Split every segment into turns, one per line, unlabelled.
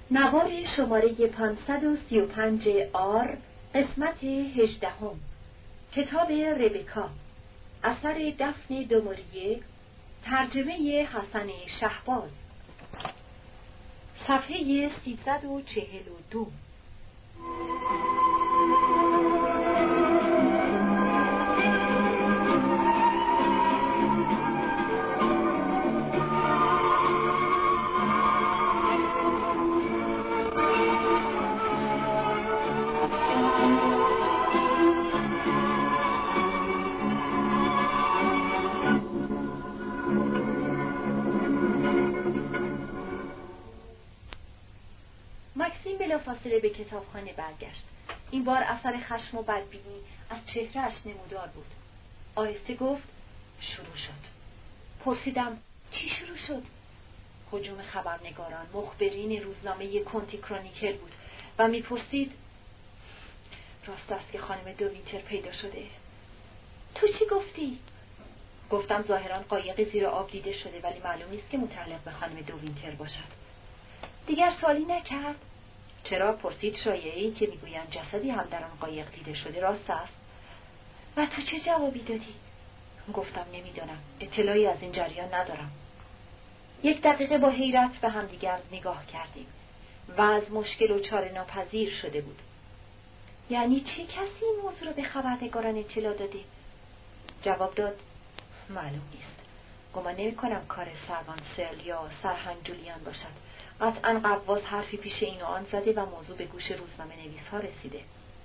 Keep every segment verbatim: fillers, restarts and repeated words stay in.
نوار شماره پانصد و سی و پنج آر، قسمت هجدهم، کتاب ربکا، اثر دفن دوموریه، ترجمه حسن شهباز، صفحه سیصد و چهل و دو. مکسیم بلافاصله به کتابخانه برگشت. این بار اثر خشم و بدبینی از چهرهش نمودار بود. آهسته گفت: شروع شد. پرسیدم: چی شروع شد؟ هجوم خبرنگاران، مخبرین روزنامه کنتی کرونیکل بود و میپرسید: راست است که خانم دووینتر پیدا شده؟ تو چی گفتی؟ گفتم ظاهرا قایق زیر آب دیده شده، ولی معلوم نیست که متعلق به خانم دووینتر باشد. دیگر سوالی نکرد؟ چرا؟ پرسید: شایعه‌ای که میگویند جسدی هم در آن قایق دیده شده راست است؟ و تو چه جوابی دادی؟ گفتم نمیدانم، اطلاعی از این جریان ندارم. یک دقیقه با حیرت به همدیگر نگاه کردیم. وضع مشکل و چاره ناپذیر شده بود. یعنی چه کسی این موضوع را به خبرنگاران اطلاع داده؟ جواب داد: معلوم نیست. گمان نمی کنم کار سروانسل یا سرهنگ جولیان باشد. قطعاً قواس حرفی پیش این و آن زده و موضوع به گوش روزنامه نویس ها رسیده.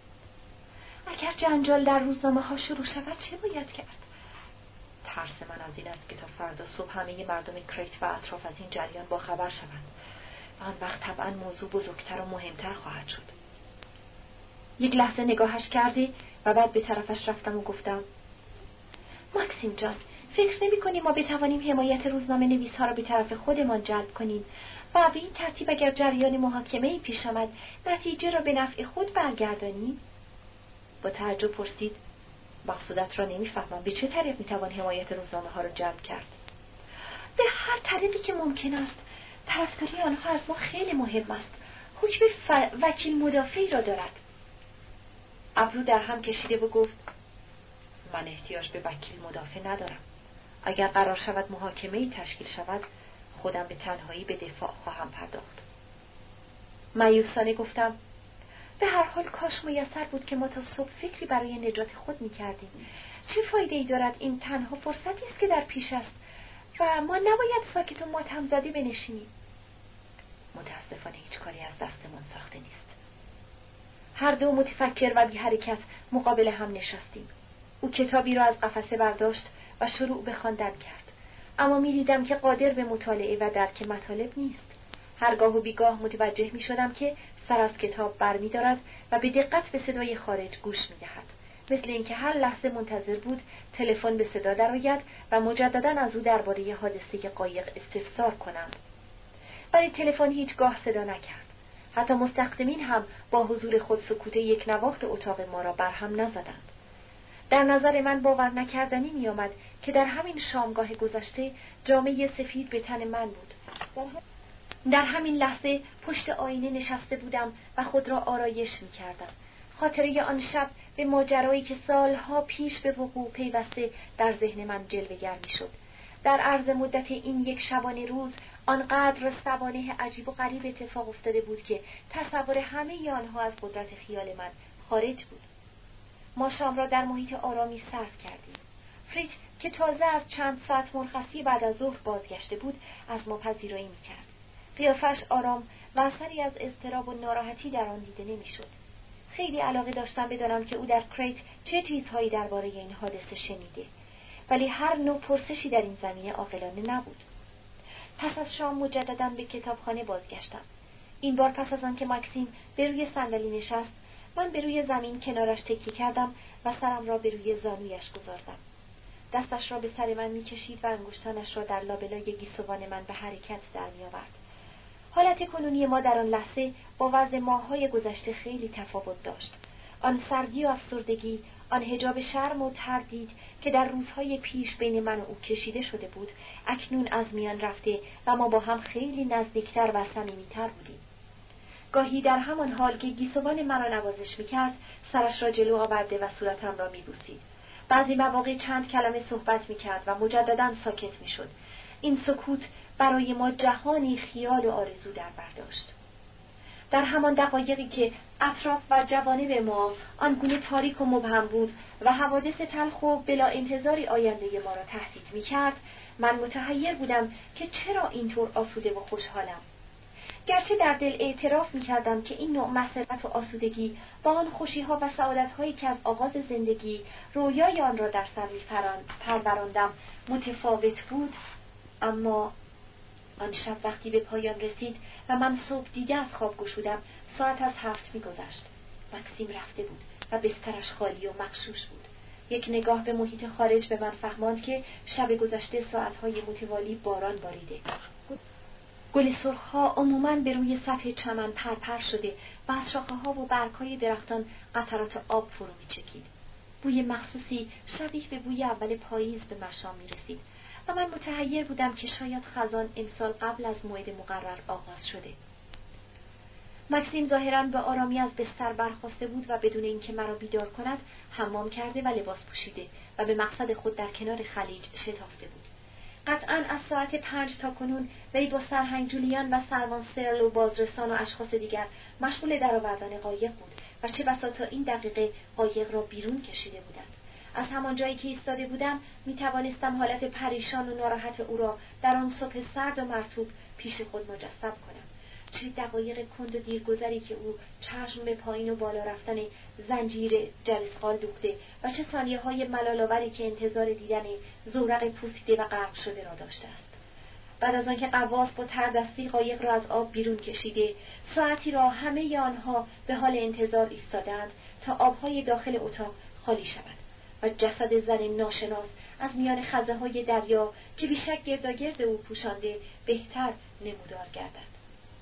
اگر جنجال در روزنامه ها شروع شود چه باید کرد؟ ترس من از این است که تا فردا صبح همه مردم کریت و اطراف از این جریان با خبر شوند و آن وقت طبعاً موضوع بزرگتر و مهمتر خواهد شد. یک لحظه نگاهش کرده و بعد به طرفش رفتم و گفتم: مکسیم جان، فکر نمی کنی ما بتوانیم حمایت روزنامه نویس ها را به طرف خودمان جلب کنیم و به این ترتیب اگر جریان محاکمه‌ای پیش آمد نتیجه را به نفع خود برگردانیم؟ با تعجب پرسید: مقصودت را نمی‌فهمم. به چه طریق می‌توان حمایت روزنامه ها را جلب کرد؟ به هر طریقی که ممکن است. طرفداری آنها از ما خیلی مهم است. حکم ف... وکیل مدافعی را دارد. ابرو در هم کشیده و گفت: من احتیاج به وکیل مدافع ندارم. اگر قرار شود محاکمه‌ای تشکیل شود، خودم به تنهایی به دفاع خواهم پرداخت. مایوسانه گفتم: به هر حال کاش میسر بود که ما تا صبح فکری برای نجات خود می‌کردیم. چه فایده‌ای دارد؟ این تنها فرصتی است که در پیش است و ما نباید ساکت و ماتم زده بنشینیم. متاسفانه هیچ کاری از دستمان ساخته نیست. هر دو متفکر و بی حرکت مقابل هم نشستیم. او کتابی را از قفسه برداشت و شروع به خواندن کرد، اما می دیدم که قادر به مطالعه و درک مطالب نیست. هرگاه و بیگاه متوجه می شدم که سر از کتاب بر می دارد و به دقت به صدای خارج گوش می دهد، مثل اینکه هر لحظه منتظر بود تلفن به صدا درآید و مجددا از او درباره حادثه قایق استفسار کنند. ولی تلفن هیچگاه صدا نکرد. حتی مستخدمین هم با حضور خود سکوت یک نواخت اتاق ما را برهم نزدند. در نظر من باور نکردنی می آمد که در همین شامگاه گذشته جامه سفید به تن من بود. در همین لحظه پشت آینه نشسته بودم و خود را آرایش می کردم. خاطره آن شب به ماجرایی که سالها پیش به وقوع پیوسته در ذهن من جلوه‌گر می شد. در عرض مدت این یک شبانه روز آنقدر سوانح عجیب و غریب اتفاق افتاده بود که تصور همه آنها از قدرت خیال من خارج بود. ما شام را در محیط آرامی صرف کردیم. فریت که تازه از چند ساعت مرخصی بعد از ظهر بازگشته بود از ما پذیرایی می‌کرد. قیافه‌اش آرام و اثری از اضطراب و ناراحتی در آن دیده نمی‌شد. خیلی علاقه داشتم بدانم که او در کریت چه چیزهایی درباره این حادثه شنیده، ولی هر نوع پرسشی در این زمینه عاقلانه نبود. پس از شام مجدداً به کتابخانه بازگشتم. این بار پس از آن که مکسیم به روی صندلی نشست، من به روی زمین کنارش تکیه کردم و سرم را به روی زانویش گذاردم. دستش را به سر من می‌کشید و انگشتانش را در لابلای گیسوان من به حرکت در می‌آورد. حالت کنونی ما در آن لحظه با وضع ماه‌های گذشته خیلی تفاوت داشت. آن سردی و افسردگی، آن حجاب شرم و تردید که در روزهای پیش بین من و او کشیده شده بود، اکنون از میان رفته و ما با هم خیلی نزدیکتر و صمیمیتر بودیم. گاهی در همان حال که گیسوان مرا نوازش می‌کرد سرش را جلو آورده و صورتم را می‌بوسید. بعضی مواقع چند کلمه صحبت می‌کرد و مجدداً ساکت می‌شد. این سکوت برای ما جهانی خیال و آرزو در برداشت. در همان دقایقی که اطراف و جوانب ما آنگونه تاریک و مبهم بود و حوادث تلخ و بلا انتظاری آینده ما را تهدید می‌کرد، من متحیر بودم که چرا اینطور آسوده و خوشحالم. گرچه در دل اعتراف می‌کردم که این نوع مسرت و آسودگی با آن خوشی‌ها و سعادت‌هایی که از آغاز زندگی رویای آن را در سر می‌پروراندم متفاوت بود، اما آن شب وقتی به پایان رسید و من صبح دیده از خواب گشودم، ساعت از هفت می‌گذشت. مکسیم رفته بود و بسترش خالی و مغشوش بود. یک نگاه به محیط خارج به من فهماند که شب گذشته ساعت‌های متوالی باران باریده. گل سرخ‌ها عموماً به روی سطح چمن پرپر شده و از شاخه‌ها و برگ‌های درختان قطرات آب فرو می‌چکید. بوی مخصوصی شبیه به بوی اول پاییز به مشام می‌رسید و من متحیر بودم که شاید خزان امسال قبل از موعد مقرر آغاز شده. مکسیم ظاهراً به آرامی از بستر برخاسته بود و بدون اینکه مرا بیدار کند حمام کرده و لباس پوشیده و به مقصد خود در کنار خلیج شتافته بود. قطعاً از ساعت پنج تا کنون وی با سرهنگ جولیان و سروان سرل و بازرسان و اشخاص دیگر مشغول درآوردن قایق بود و چه بسا تا این دقیقه قایق را بیرون کشیده بودند. از همان جایی که ایستاده بودم می توانستم حالت پریشان و ناراحت او را در آن صبح سرد و مرطوب پیش خود مجسم کنم. چه دقایق کند و دیرگذری که او چشم به پایین و بالا رفتن زنجیر جرسقال دوخته و چه ثانیه‌های ملال‌آوری که انتظار دیدن زورق پوسیده و غرق شده را داشته است. بعد از آنکه غواص با تردستی قایق را از آب بیرون کشیده، ساعتی را همه آنها به حال انتظار ایستادند تا آب‌های داخل اتاق خالی شود و جسد زن ناشناس از میان خزه‌های دریا که بیشک گرداگرد او پوشانده بهتر نمودار گردد.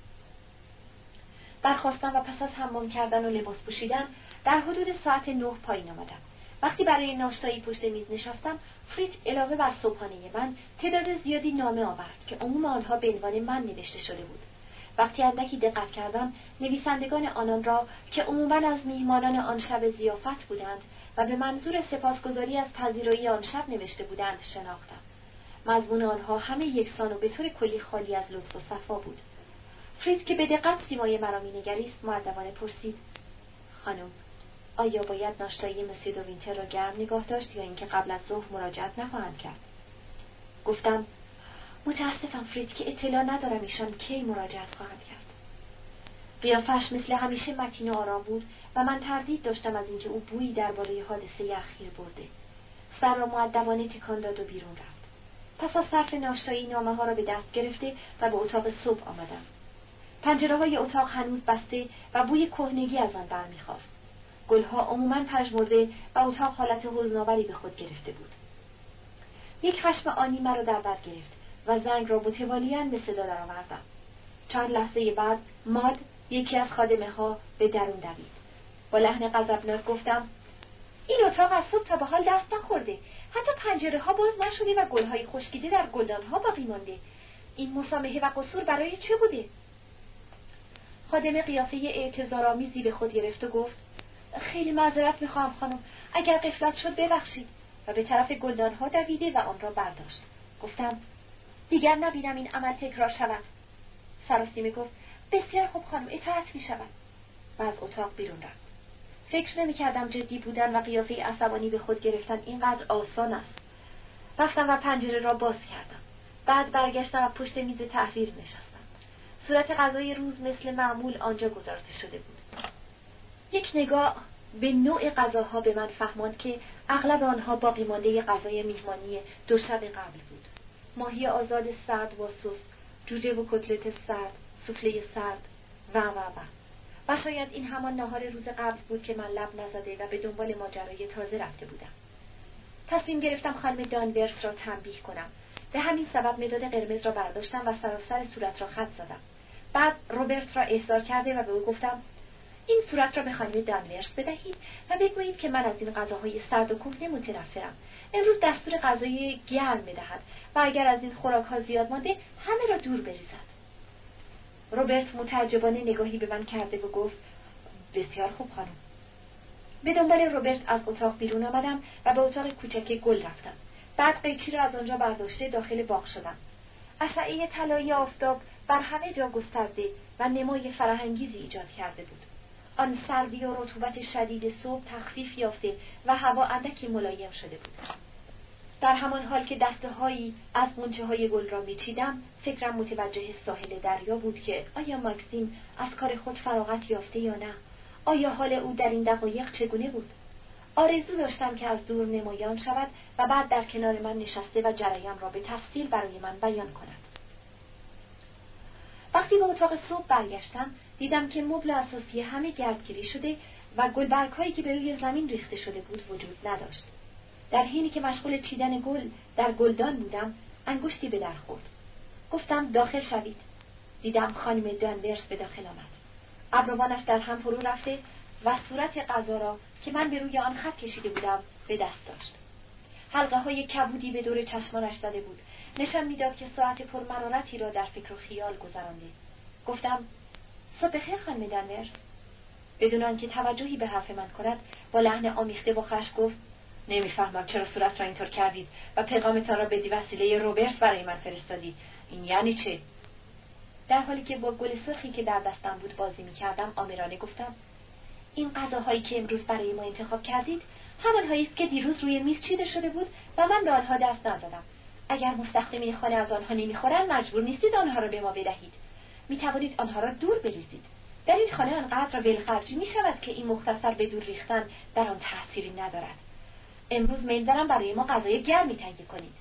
برخاستم و پس از حمام کردن و لباس پوشیدن در حدود ساعت نه پایین آمدم. وقتی برای ناشتایی پشت میز نشستم، فریت علاوه بر صبحانه من تعداد زیادی نامه آورد که عموم آنها به عنوان من نوشته شده بود. وقتی اندکی دقت کردم، نویسندگان آنان را که عموماً از میهمانان آن شب ضیافت بودند و به منظور سپاسگزاری از پذیرایی آن شب نوشته بودند شناختم. مضمون آنها همه یکسان و به طور کلی خالی از لطف و صفا بود. فریت که به دقت سیمای مرا می‌نگریست مؤدبانه پرسید: خانم، آیا باید ناشتایی مسیو دو وینتر را گرم نگاه داشت یا اینکه قبل از ظهر مراجعت نخواهند کرد؟ گفتم: متاسفم فریت که اطلاع ندارم ایشان کی مراجعت خواهند کرد. قیافش مثل همیشه متین و آرام بود و من تردید داشتم از اینکه او بویی درباره حادثه اخیر برده. سر را مؤدبانه تکان داد و بیرون رفت. پس از صرف ناشتایی نامه ها را به دست گرفته و به اتاق صبح آمدم. پنجره‌های اتاق هنوز بسته و بوی کهنگی از آن برمیخاست. گلها عموماً پژمرده و اتاق حالت حزن‌آوری به خود گرفته بود. یک خشم آنی مرا در بر گرفت و زنگ را متوالیاً به صدا درآوردم. چند لحظه بعد ماد، یکی از خادمه‌ها، به درون دوید. با لحن غضبناک گفتم: این اتاق از صبح تا به حال دست نخورده. حتی پنجره‌ها باز نشده و گل‌های خشکیده در گلدان‌ها باقی مانده. این مسامحه و قصور برای چه بوده؟ خادمه قیافه اعتذارآمیزی به خود گرفت و گفت: خیلی معذرت می‌خواهم خانم، اگر غفلت شد ببخشید، و به طرف گلدان‌ها دویده و آن را برداشت. گفتم: دیگر نبینم این عمل تکرار شود. سراسیمه گفت: بسیار خوب خانم، اطاعت می‌شود، و از اتاق بیرون رفت. فکر نمی‌کردم جدی بودن و قیافه عصبانی به خود گرفتن اینقدر آسان است. رفتم و پنجره را باز کردم. بعد برگشتم و پشت میز تحریر نشستم. صورت غذای روز مثل معمول آنجا گذاشته شده بود. یک نگاه به نوع غذاها به من فهماند که اغلب آنها باقی مانده غذای میهمانی دو شب قبل بود. ماهی آزاد سرد با سس، جوجه و کتلت سرد، سوفله سرد و و و. و شاید این همان ناهار روز قبل بود که من لب نزده و به دنبال ماجرای تازه رفته بودم. تصمیم گرفتم خانم دانورس را تنبیه کنم. به همین سبب مداد قرمز را برداشتم و سراسر صورت را خط زدم. بعد روبرت را احضار کرده و به او گفتم: این صورت را به خانم دانورس بدهید و بگویید که من از این غذاهای سرد و کهنه متنفرم. امروز دستور غذای گرم بدهد و اگر از این خوراک‌ها زیاد مانده همه را دور بریزد. روبرت متعجبانه نگاهی به من کرده و گفت بسیار خوب خانم. به دنبال روبرت از اتاق بیرون آمدم و به اتاق کوچک گل رفتم. بعد قیچی را از آنجا برداشته داخل باغ شدم. اشعه طلایی آفتاب بر همه جا گسترده و نمای فرحانگیزی ایجاد کرده بود. آن سردی و رطوبت شدید صبح تخفیف یافته و هوا اندکی ملایم شده بود. در همان حال که دسته‌هایی از غنچه‌های گل را می‌چیدم، فکرم متوجه ساحل دریا بود که آیا ماکسیم از کار خود فراغت یافته یا نه؟ آیا حال او در این دقایق چگونه بود؟ آرزو داشتم که از دور نمایان شود و بعد در کنار من نشسته و جریان را به تفصیل برای من بیان کند. وقتی به اتاق صبح برگشتم، دیدم که مبل اساسی همه گردگیری شده و گلبرگ‌هایی که به روی زمین ریخته شده بود وجود نداشت. در حینی که مشغول چیدن گل در گلدان بودم، انگشتی به در خورد. گفتم داخل شوید. دیدم خانم دانورس به داخل آمد. ابروانش در هم فرو رفته و صورت غذا را که من به روی آن خط کشیده بودم به دست داشت. حلقه های کبودی به دور چشمانش زده بود. نشان میداد که ساعت پرمرارتی را در فکر و خیال گذرانده. گفتم صبح بخیر خانم دانورس. بدون آنکه توجهی به حرف من کند با لحن آمیخته و خشم گفت نمیفهمم چرا صورت را اینطور کردید و پیغامتان را به وسیله روبرت برای من فرستادید. این یعنی چه؟ در حالی که با گل سرخی که در دستم بود بازی می‌کردم آمرانه گفتم این غذاهایی که امروز برای ما انتخاب کردید همان‌هایی است که دیروز روی میز چیده شده بود و من به آنها دست نزدم. اگر مستخدمین خانه از آنها نمی‌خورند مجبور نیستید آنها را به ما بدهید. می‌توانید آنها را دور بریزید. در این خانه آنقدر ولخرجی می‌شود که این مختصر به دور ریختن در آن تأثیری ندارد. امروز میل دارم برای ما غذای گرمی تهیه کنید.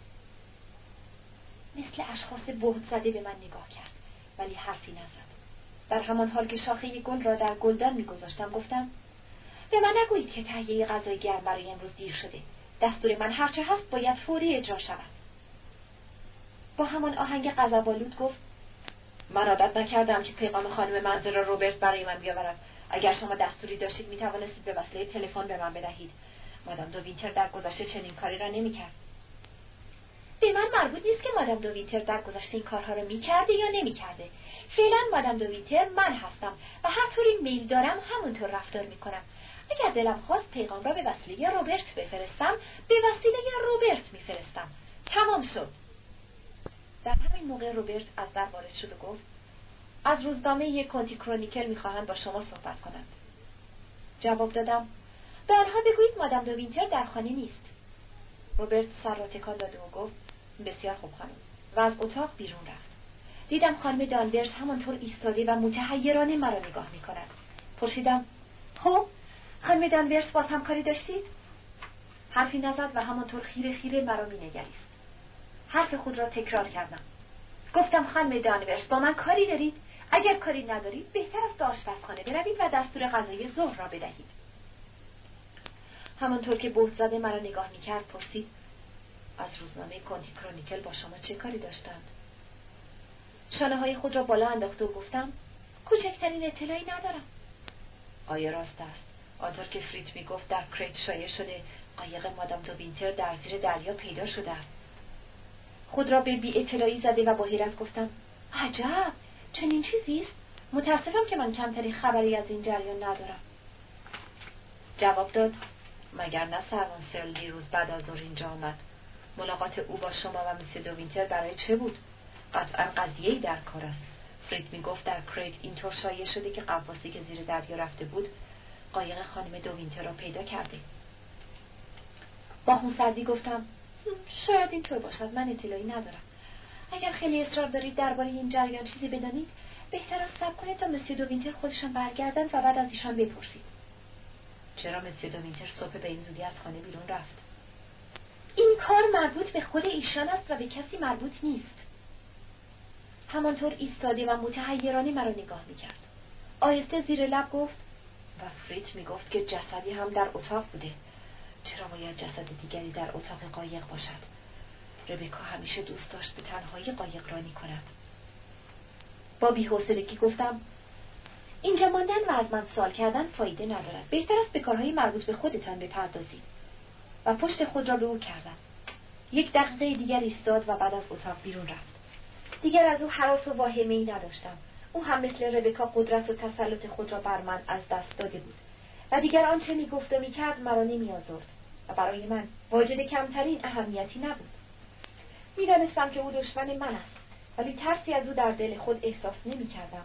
مثل اشخاص بهت زده به من نگاه کرد ولی حرفی نزد. در همان حال که شاخه گل را در گلدان می‌گذاشتم گفتم به من نگویید که تهیه غذای گرم برای امروز دیر شده. دستور من هرچه هست باید فوری اجرا شود. با همان آهنگ غضب‌آلود گفت من عادت نکردم که پیغام خانم منظر روبرت برای من بیاورد. اگر شما دستوری داشتید می‌توانستید به وسیله تلفن به من بدهید. مادام دو وینتر در گذشته چنین کاری را نمی‌کرد. به من مربوط نیست که مادام دو وینتر در گذشته این کارها را می‌کرده یا نمی‌کرده. فعلا مادام دو وینتر من هستم و هر طوری میل دارم همونطور رفتار می‌کنم. اگر دلم خواست پیغام را به وسیله روبرت بفرستم، به وسیله روبرت می‌فرستم. تمام شد. در همین موقع روبرت از در وارد شد و گفت از روزنامه کانتی کرونیکل می‌خواهند با شما صحبت کنند. جواب دادم به آنها بگویید مادام دو وینتر در خانه نیست. روبرت سر را تکان داد و گفت بسیار خوب خانم و از اتاق بیرون رفت. دیدم خانم دانورس همانطور ایستاده و متحیرانه مرا نگاه می‌کند. پرسیدم خب خانم دانورس باز هم کاری داشتید؟ حرفی نزد و همانطور خیره خیره مرا می‌نگریست. حرف خود را تکرار کردم. گفتم خانم دانورس با من کاری دارید؟ اگر کاری ندارید بهتر است به آشپزخانه بروید و دستور غذای ظهر را بدهید. همانطور که بهت زده مرا نگاه می‌کرد پرسید از روزنامه کانتی کرونیکل با شما چه کاری داشتند؟ شانه‌های خود را بالا انداخته و گفتم کوچکترین اطلاعی ندارم. آیا راست است آنطور که فریت میگفت در کریت شایع شده قایق مادام دو وینتر در زیر دریا پیدا شده است؟ خود را به بی اطلاعی زده و با حیرت گفتم عجب چنین چیزی است؟ متاسفم که من کمتری خبری از این جریان ندارم. جواب داد مگر نه سروان سرل دیروز بعد از ظهر اینجا آمد. ملاقات او با شما و میس دو وینتر برای چه بود؟ قطعا قضیه‌ای در کار است. فرید میگفت در کریت اینطور شایع شده که غواصی که زیر دریا رفته بود قایق خانم دو وینتر را پیدا کرده. با خونسردی گفتم شاید اینطور باشد، من اطلاعی ندارم. اگر خیلی اصرار دارید درباره این جریان چیزی بدانید بهتر است صبر کنید تا میس دو وینتر خودشان برگردند و بعد از ایشان بپرسید. چرا میس دو وینتر صبح به این زودی از خانه بیرون رفت؟ این کار مربوط به خود ایشان است و به کسی مربوط نیست. همانطور ایستاده و متحیرانه مرا نگاه میکرد. آهسته زیر لب گفت و فریت میگفت که جسدی هم در اتاق بوده. چرا باید جسد دیگری در اتاق قایق باشد؟ ربکا همیشه دوست داشت به تنهایی قایق رانی کند. با بی‌حوصلگی گفتم اینجا ماندن و از من سوال کردن فایده ندارد. بهتر است به کارهای مربوط به خودتان بپردازید. و پشت خود را به او کردم. یک دقیقه دیگر ایستاد و بعد از اتاق بیرون رفت. دیگر از او هراس و واهمه‌ای نداشتم. او هم مثل ربکا قدرت و تسلط خود را بر من از دست داده بود و دیگر آنچه میگفت و میکرد مرا نمیآزرد و برای من واجد کمترین اهمیتی نبود. میدانستم که او دشمن من است، ولی ترسی از او در دل خود احساس نمیکردم.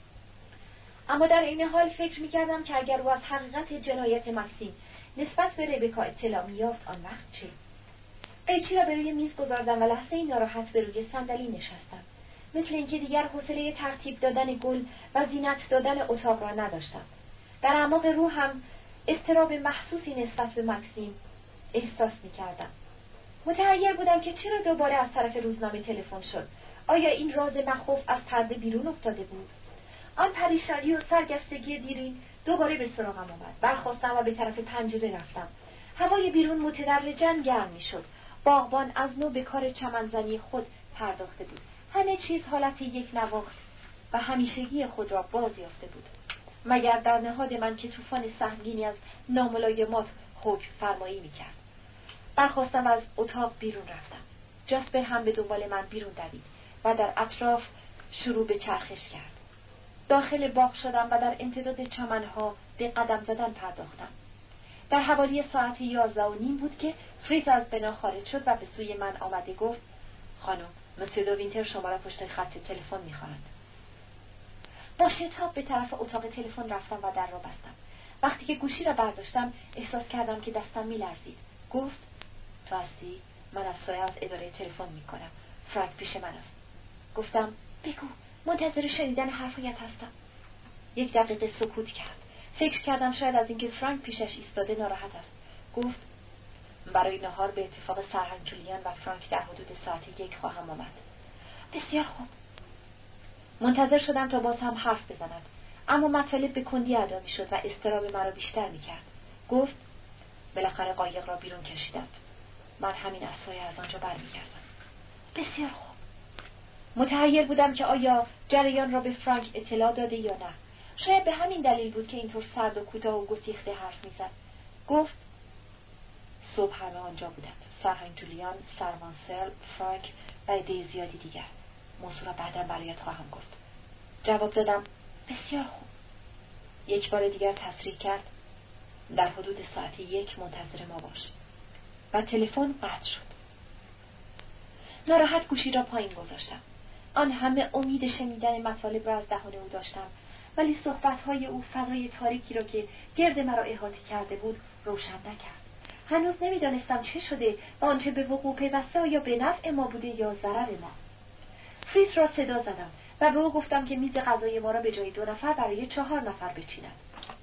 اما در این حال فکر میکردم که اگر او از حقیقت جنایت مکسیم نسبت به ربکا اطلاع میافت، آن وقت چه؟ قیچی را به روی میز گذاردم و لحظه این ناراحت به روی صندلی نشستم، مثل اینکه دیگر حوصله ترتیب دادن گل و زینت دادن اتاق را نداشتم. در اعماق روحم اضطراب محسوسی نسبت به مکسیم احساس میکردم. متحیر بودم که چرا دوباره از طرف روزنامه تلفن شد. آیا این راز مخوف از پرده بیرون افتاده بود؟ آن پریشانی و سرگشتگی دیرین دوباره به سراغم آمد. برخاستم و به طرف پنجره رفتم. هوای بیرون متدرجاً گرم میشد. باغبان از نو به کار چمنزنی خود پرداخته بود. همه چیز حالت یک نواخت و همیشگی خود را باز یافته بود، مگر در نهاد من که طوفان سهمگینی از ناملایمات حکم فرمایی میکرد. برخاستم از اتاق بیرون رفتم. جاسپر هم به دنبال من بیرون دوید و در اطراف شروع به چرخش کرد. داخل باغ شدم و در امتداد چمنها به قدم زدن پرداختم. در حوالی ساعت یازده و نیم بود که فریت از بنا خارج شد و به سوی من آمده گفت: خانم، مسیو دو وینتر شما را پشت خط تلفن می‌خواند. با شتاب به طرف اتاق تلفن رفتم و در را بستم. وقتی که گوشی را برداشتم احساس کردم که دستم می‌لرزید. گفت: تو هستی؟ من از سایه از اداره تلفن می‌کنم. فرانک پیش من است. گفتم: بگو، منتظر شنیدن حرفایت هستم. یک دقیقه سکوت کرد. فکر کردم شاید از اینکه فرانک پیشش ایستاده ناراحت است. گفت: برای نهار به اتفاق سرهنگ جولیان و فرانک در حدود ساعت یک خواهم آمد. بسیار خوب. منتظر شدم تا باز هم حرف بزند، اما مطالب به کندی ادا می‌شد و اضطراب مرا بیشتر می‌کرد. گفت: بالاخره قایق را بیرون کشیدند. من همین عصای از آنجا برمیگردم. بسیار خوب. متحیر بودم که آیا جریان را به فرانک اطلاع داده یا نه. شاید به همین دلیل بود که اینطور سرد و کوتاه و گسیخته حرف می‌زد. گفت: صبح همه آنجا بودند. سرهنگ جولیان، سرمانسل، فرانک و عده زیادی دیگر. موضوع را بعداً برایت خواهم گفت. جواب دادم: بسیار خوب. یک بار دیگر تصریح کرد: در حدود ساعت یک منتظر ما باش. و تلفن قطع شد. ناراحت گوشی را پایین گذاشتم. آن همه امید شنیدن مطالب را از دهان او داشتم، ولی صحبت‌های او فضای تاریکی را که گرد مرا احاطه کرده بود روشن نکرد. هنوز نمی‌دانستم چه شده و آنچه به وقوع پیوسته یا به نفع ما بوده یا ضرر ما. فریت را صدا زدم و به او گفتم که میز غذای ما را به جای دو نفر برای چهار نفر بچیند.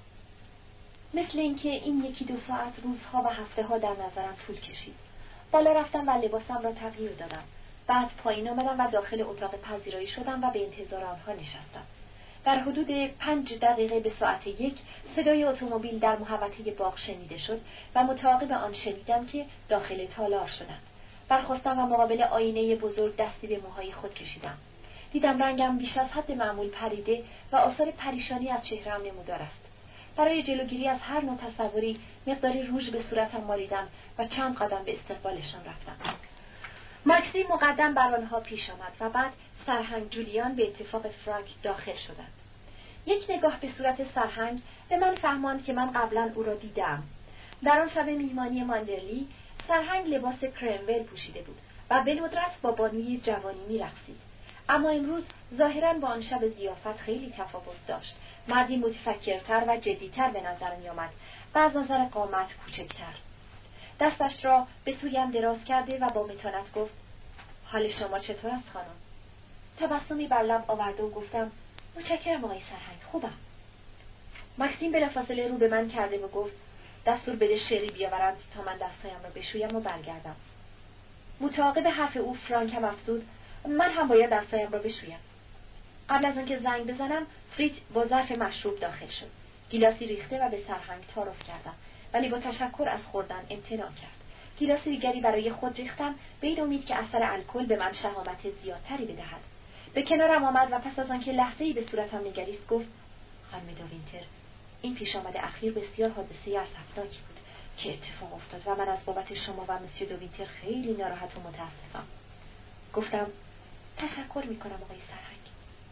مثل اینکه این یکی دو ساعت روزها و هفته ها در نظرم طول کشید. بالا رفتم و لباسم را تغییر دادم. بعد پایین آمدم و داخل اتاق پذیرایی شدم و به انتظار آنها نشستم. در حدود پنج دقیقه به ساعت یک صدای اتومبیل در محوطه باغ شنیده شد و متعاقب آن شنیدم که داخل تالار شدند. برخاستم و مقابل آینه بزرگ دستی به موهای خود کشیدم. دیدم رنگم بیش از حد معمول پریده و آثار پریشانی از چهره‌ام نمودار است. برای جلوگیری از هر نوع تصوری مقداری روژ به صورتم مالیدم و چند قدم به استقبالشان رفتم. مکسیم مقدم بر آنها پیش آمد و بعد سرهنگ جولیان به اتفاق فرانک داخل شدند. یک نگاه به صورت سرهنگ به من فهماند که من قبلا او را دیدم. در آن شب میهمانی ماندرلی سرهنگ لباس کرمول پوشیده بود و به ندرت با بانوی جوانی می‌رقصید. اما امروز ظاهراً با آن شب ضیافت خیلی تفاوت داشت. مردی متفکرتر و جدیتر به نظر می آمد و از نظر قامت کوچکتر. دستش را به سویم دراز کرده و با متانت گفت: حال شما چطور است خانم؟ تبسمی بر لب آورده و گفتم: متشکرم آقای سرهنگ، خوبم. مکسیم بلافاصله رو به من کرده و گفت: دستور بده شری بیاورند تا من دستایم را بشویم و برگردم. متعاقب حرف او فرانک هم افزود: من هم باید دستایم را بشویم. قبل از آنکه زنگ بزنم فریت با ظرف مشروب داخل شد. گیلاسی ریخته و به سرهنگ تعارف کردم، ولی با تشکر از خوردن امتناع کرد. گیلاسی دیگری برای خود ریختم به این امید که اثر الکل به من شهامت زیادتری بدهد. به کنارم آمد و پس از آنکه لحظه‌ای به صورتم نگریست گفت: خانم دو وینتر، این پیش آمد اخیر بسیار حادثه اسفناکی بود که اتفاق افتاد و من از بابت شما و مسیو دو وینتر خیلی ناراحت و متاسفم. گفتم: تشکر می‌کنم آقای سرهنگ.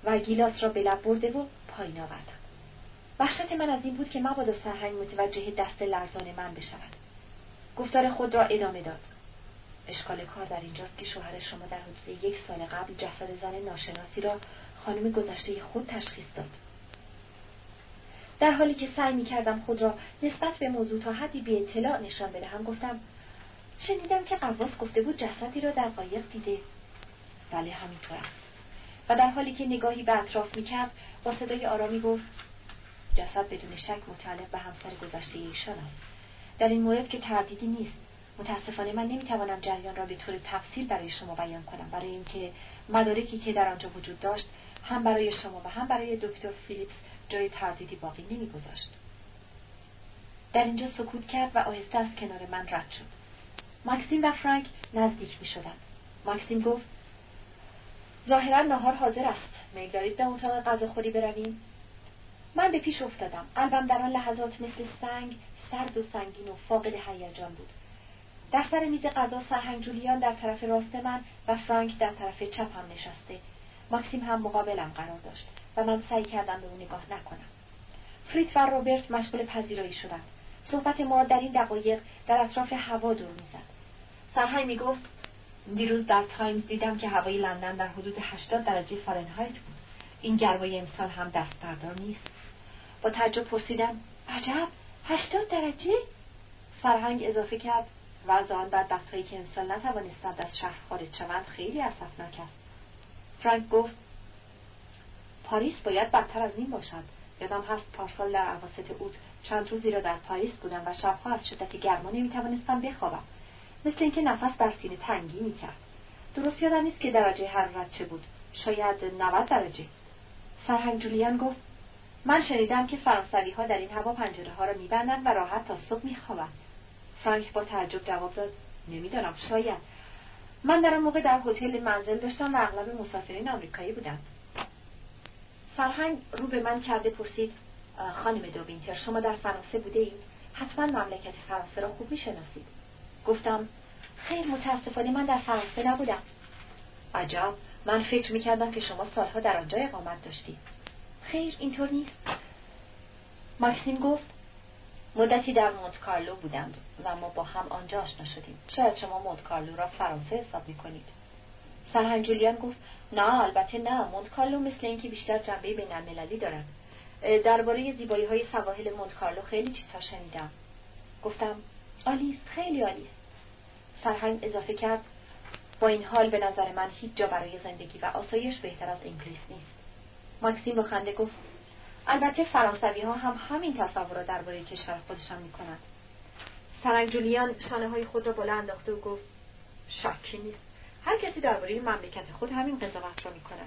و گیلاس را به لب برده و پایین آوردم. وحشت من از این بود که مبادا سرهنگ متوجه دست لرزان من بشود. گفتار خود را ادامه داد. اشکال کار در اینجاست که شوهر شما در حدود یک سال قبل جسد زن ناشناسی را خانم گذشته خود تشخیص داد. در حالی که سعی می‌کردم خود را نسبت به موضوع تا حدی بی اطلاع نشان بدهم گفتم شنیدم که غواص گفته بود جسدی را در قایق دیده. بله همینطور است. و در حالی که نگاهی به اطراف می‌کرد با صدای آرامی گفت جسد بدون شک متعلق به همسر گذشته ایشان است. در این مورد که تردیدی نیست. متاسفانه من نمی‌توانم جریان را به طور تفصیل برای شما بیان کنم، برای اینکه مدارکی که در آنجا وجود داشت هم برای شما و هم برای دکتر فیلیپس جای تردیدی باقی نمی‌گذاشت. در اینجا سکوت کرد و آهسته از کنار من رد شد. ماکسیم و فرانک نزدیک می‌شدند. ماکسیم گفت ظاهراً نهار حاضر است. میل دارید به اتاق غذاخوری برویم؟ من به پیش افتادم. قلبم در آن لحظات مثل سنگ سرد و سنگین و فاقد هیجان بود. در سر میز غذا سرهنگ جولیان در طرف راست من و فرانک در طرف چپم نشسته. ماکسیم هم مقابلم قرار داشت و من سعی کردم به او نگاه نکنم. فریت و روبرت مشغول پذیرایی شدند. صحبت ما در این دقایق در اطراف هوا دور می‌زد. سرهنگ می‌گفت دیروز در تایمز دیدم که هوای لندن در حدود هشتاد درجه فارنهایت بود. این گرمای امسال هم دست بردار نیست. با تعجب پرسیدم عجب هشتاد درجه؟ سرهنگ اضافه کرد وضع آن بدبخت‌هایی که امسال نتوانستند از شهر خارج شوند خیلی اسفناک است. فرانک گفت پاریس باید بدتر از این باشد. یادم هست پارسال در اواسط اوت چند روزی را در پاریس بودم و شبها از شدت گرما نمی‌توانستم بخوابم. مثل اینکه نفس بر سینه تنگی می‌کرد. درست یادم نیست که درجه حرارت چه بود. شاید نود درجه. سرهنگ جولیان گفت من شنیدم که فرانسوی‌ها در این هوا پنجره‌ها را می‌بندند و راحت تا صبح می‌خوابند. فرانک با تعجب جواب داد نمی‌دانم شاید. من در آن موقع در هتل منزل داشتم و اغلب مسافرین آمریکایی بودند. سرهنگ رو به من کرده پرسید خانم دوبینتر شما در فرانسه بوده اید؟ حتما مملکت فرانسه را خوب می‌شناسید. گفتم خیر متاسفانه من در فرانسه نبودم. عجب، من فکر می‌کردم که شما سالها در آنجا اقامت داشتید. خیر اینطور نیست. ماکسیم گفت مدتی در مونت کارلو بودند و ما با هم آنجا آشنا شدیم. شاید شما مونت کارلو را فرانسه حساب می‌کنید. سرهنگ جولیان گفت نه البته نه، مونت کارلو مثل اینکه بیشتر جنبه بین‌المللی دارد. درباره زیبایی‌های سواحل مونت کارلو خیلی چیزها شنیدم. گفتم عالی است، خیلی عالی است. سرهنگ اضافه کرد با این حال به نظر من هیچ جا برای زندگی و آسایش بهتر از انگلیس نیست. ماکسیم با خنده گفت البته فرانسوی‌ها هم همین تصور را درباره کشور خودشان می‌کنند. سرهنگ جولیان شانه‌های خود را بالا انداخته و گفت شکی نیست. هر کسی درباره مملکت خود همین قضاوت را می‌کند.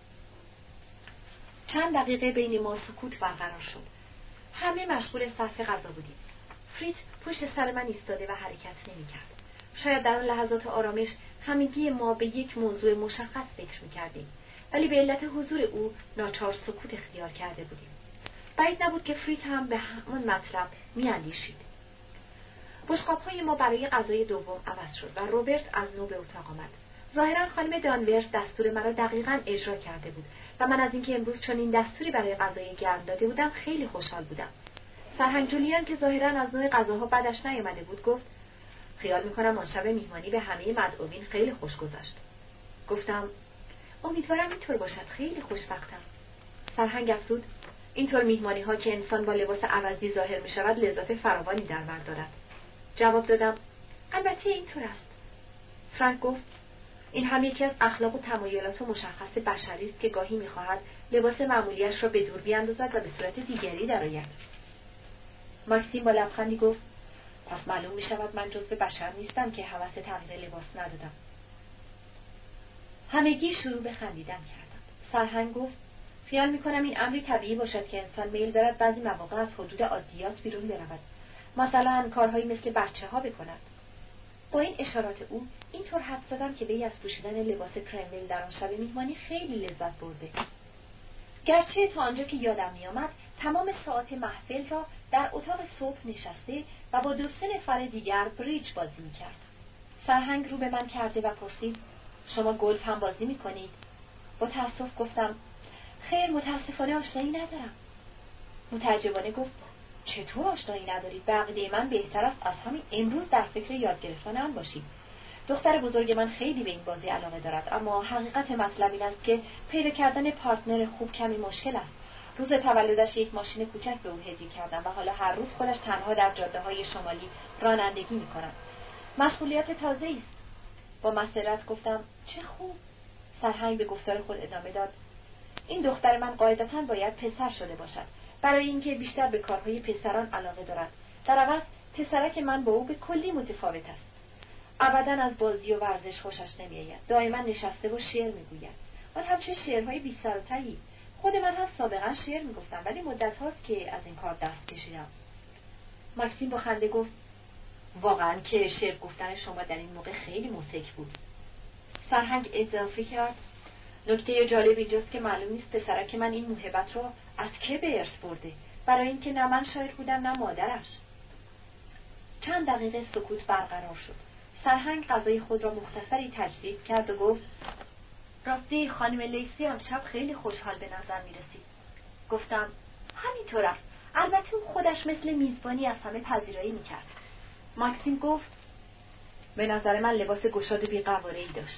چند دقیقه بین ما سکوت برقرار شد. همه مشغول صرف غذا بودیم. فریت پشت سر من ایستاده و حرکت نمی‌کرد. شاید در آن لحظات آرامش همگی ما به یک موضوع مشخص فکر می‌کردیم، ولی به علت حضور او ناچار سکوت اختیار کرده بودیم. بعید نبود که فریت هم به همون مطلب می‌اندیشید. بشقاب‌های ما برای غذای دوم عوض شد و روبرت از نو به اتاق آمد. ظاهراً خانم دانورس دستور مرا دقیقاً اجرا کرده بود و من از اینکه امروز چنین دستوری برای غذای گرم داده بودم خیلی خوشحال بودم. سرهنگ جولیان که ظاهراً از نوع غذاها بدش نیامده بود گفت خیال می‌کنم آن شب میهمانی به همه مدعوین خیلی خوش گذشت. گفتم امیدوارم اینطور باشد، خیلی خوشبختم. سرهنگ افزود اینطور میهمانی‌ها که انسان با لباس عوضی ظاهر می‌شود لذت فراوانی در بر دارد. جواب دادم البته اینطور است. فرانک گفت این هم یکی از اخلاق و تمایلات و مشخص بشری است که گاهی می‌خواهد لباس معمولیش را به دور بیاندازد و به صورت دیگری درآید. ماکسیم با لبخندی گفت پس معلوم می‌شود من جزو بشر نیستم که هوس تغییر لباس ندادم. همگی شروع به خندیدن کردند. سرهنگ گفت خیال می‌کنم این امری طبیعی باشد که انسان میل دارد بعضی مواقع از حدود عادیات بیرون برود، مثلا کارهایی مثل بچه‌ها بکند. با این اشارات او اینطور حد زدم که وی از پوشیدن لباس کرمل در آن شب میهمانی خیلی لذت برده. گرچه تا آنجا که یادم می‌آمد تمام ساعات محفل را در اتاق صبح نشسته و با دو سه نفر دیگر بریج بازی می‌کرد. سرهنگ رو به من کرده و پرسید شما گلف هم بازی می‌کنید؟ با تأسف گفتم خیر، متاسفانه آشنایی ندارم. متعجبانه گفت: چطور آشنایی ندارید؟ به عقیده من بهتر است از همین امروز در فکر یاد گرفتن آن باشید. دختر بزرگ من خیلی به این بازی علاقه دارد، اما حقیقت مطلب این است که پیدا کردن پارتنر خوب کمی مشکل است. روز تولدش یک ماشین کوچک به او هدیه کردم و حالا هر روز خودش تنها در جاده‌های شمالی رانندگی می‌کند. مشغولیت تازه‌ای است. با مسرت گفتم: چه خوب. سرهنگ به گفتار خود ادامه داد: این دختر من قاعدتاً باید پسر شده باشد، برای اینکه بیشتر به کارهای پسران علاقه دارد. در عوض پسرک من با او به کلی متفاوت است. ابداً از بازی و ورزش خوشش نمی‌آید. دائما نشسته و شعر می‌گوید. آن هم چه شعرهای بی سر و تهی. خود من هم سابقاً شعر می‌گفتم، ولی مدت هاست که از این کار دست کشیدم. ماکسیم با خنده گفت: واقعاً که شعر گفتن شما در این موقع خیلی موسیقی بود. سرهنگ اضافه کرد: نکته جالب اینجاست که معلوم نیست پسرک من این موهبت رو از که به ارث برده، برای اینکه نه من شاعر بودم نه مادرش. چند دقیقه سکوت برقرار شد. سرهنگ غذای خود را مختصری تجدید کرد و گفت: راستی خانم لیسی امشب خیلی خوشحال به نظر می رسید. گفتم: همینطور است. البته او خودش مثل میزبانی از همه پذیرایی می کرد. ماکسیم گفت: به نظر من لباس گشاد بی‌قواره‌ای داشت.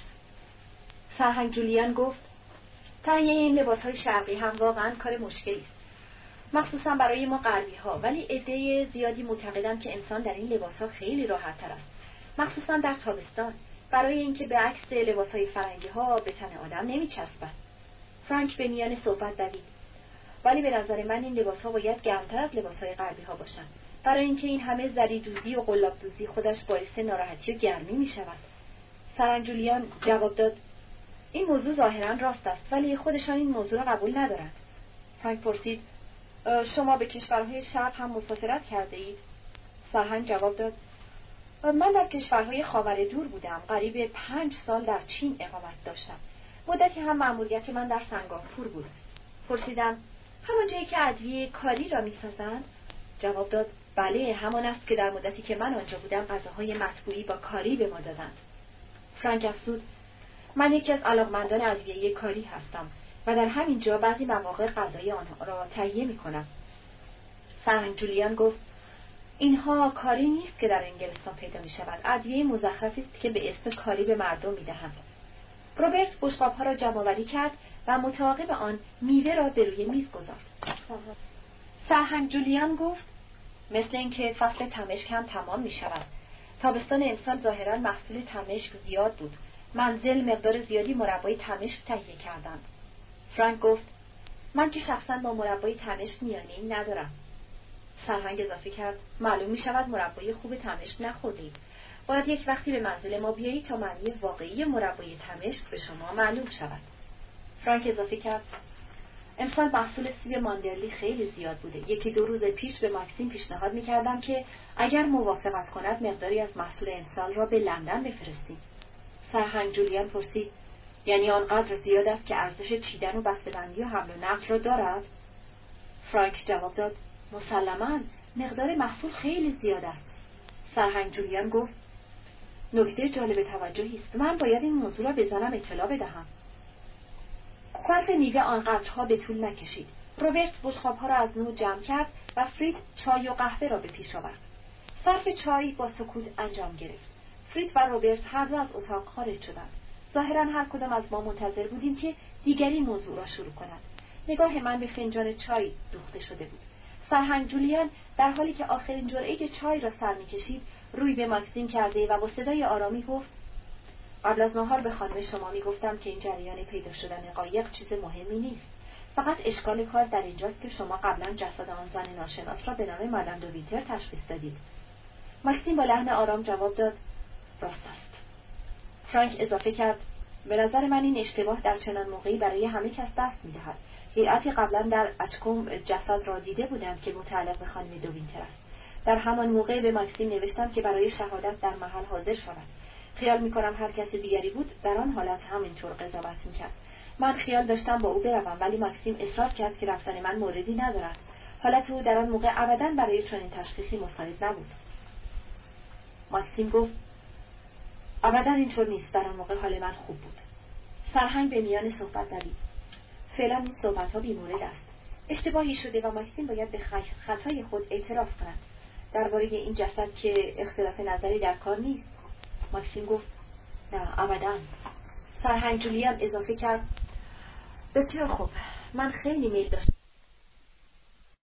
سرهنگ جولیان گفت: تهیه این لباس‌های شرقی هم واقعاً کار مشکلی است، مخصوصاً برای ما غربی‌ها، ولی عده زیادی معتقدند که انسان در این لباس‌ها خیلی راحت‌تر است، مخصوصاً در تابستان، برای اینکه به عکس لباس‌های فرنگی‌ها به تن آدم نمی‌چسبد. فرانک به میان صحبت دوید: ولی به نظر من این لباس‌ها باید گرمتر از لباس‌های غربی‌ها باشند، برای اینکه این همه زری دوزی و قلاب دوزی خودش باعث ناراحتی و گرمی می‌شود. سرهنگ جولیان جواب داد: این موضوع ظاهراً راست است، ولی خودشان این موضوع را قبول ندارند. فرانک پرسید: شما به کشورهای شرق هم مسافرت کرده اید؟ سرهنگ جواب داد: من در کشورهای خاور دور بودم. قریب پنج سال در چین اقامت داشتم. مدتی هم مأموریت من در سنگاپور بود. پرسیدم: همون جایی که ادویه کاری را می‌سازند؟ جواب داد: بله، همان است که در مدتی که من آنجا بودم غذاهای مطبوعی با کاری به ما دادند. فرانک افزود: من یکی از علاقمندان ادویه کاری هستم و در همین جا بعضی مواقع غذای آنها را تهیه می‌کنم. سرهنگ جولیان گفت: اینها کاری نیست که در انگلستان پیدا می‌شود. ادویه مزخرفی است که به اسم کاری به مردم می‌دهند. روبرت بشقاب‌ها را جمع‌آوری کرد و متعاقب آن میوه را به روی میز گذاشت. سرهنگ جولیان گفت: مثل اینکه فصل تمشک هم تمام می‌شود. تابستان امسال ظاهراً محصول تمشک زیاد بود. منزل مقدار زیادی مربای تمشک تهیه کردند. فرانک گفت: من که شخصاً با مربای تمشک میانه‌ای ندارم. سرهنگ اضافه کرد: معلوم می شود مربای خوب تمشک نخوردید. باید یک وقتی به منزل ما بیایید تا معنی واقعی مربای تمشک به شما معلوم شود. فرانک اضافه کرد: امسال محصول سیب ماندرلی خیلی زیاد بوده. یکی دو روز پیش به ماکسیم پیشنهاد می کردم که اگر موافقت کند مقداری از محصول امسال را به لندن بفرستیم. سرهنگ جولیان پرسید: یعنی آنقدر زیاد است که ارزش چیدن و بسته‌بندی و حمل و نقل را دارد؟ فرانک جواب داد: مسلماً، مقدار محصول خیلی زیاد است. سرهنگ جولیان گفت: نکته جالب توجهی است. من باید این موضوع را به زنم اطلاع بدهم. صرف میوه آنقدرها به طول نکشید. روبرت بشقاب‌ها را از نو جمع کرد و فرید چای و قهوه را به پیش آورد. صرف چای با سکوت انجام گرفت. فرید و روبرت هر دو از اتاق خارج شدند. ظاهراً هر کدام از ما منتظر بودیم که دیگری موضوع را شروع کند. نگاه من به فنجان چای دوخته شده بود. سرهنگ جولیان در حالی که آخرین جرعه چای را سر می‌کشید روی به ماکسیم کرده و با صدای آرامی گفت: قبل از نهار به خانم شما میگفتم که این جریان پیدا شدن قایق چیز مهمی نیست. فقط اشکال کار در اینجاست که شما قبلا جسد آن زن ناشناس را به نام مادام دو وینتر تشخیص دادید. ماکسیم با لحن آرام جواب داد: راست است. فرانک اضافه کرد: به نظر من این اشتباه در چنان موقعی برای همه کس دست می‌دهد. هیئتی قبلا در اچکوم جسد را دیده بودند که متعلق به خانم دو وینتر است. در همان موقع به ماکسیم نوشتم که برای شهادت در محل حاضر شود. خیال می‌کنم هر کس دیگری بود در آن حالت همینطور قضاوت می‌کرد. من خیال داشتم با او بروم، ولی ماکسیم اصرار کرد که رفتن من موردی ندارد. حالت او در آن موقع ابداً برای چنین تشخیصی مساعد نبود. ماکسیم گفت: ابداً اینطور نیست. در آن موقع حال من خوب بود. سرهنگ به میان صحبت دوید: فعلا این صحبت ها بی‌مورد است. اشتباهی شده و ماکسیم باید به خطای خود اعتراف کند درباره این جسد که اختلاف نظری در کار نیست. ماکسیم گفت نه ابداً. سرهنگ جولیان اضافه کرد بسیار خوب، من خیلی میل داشتم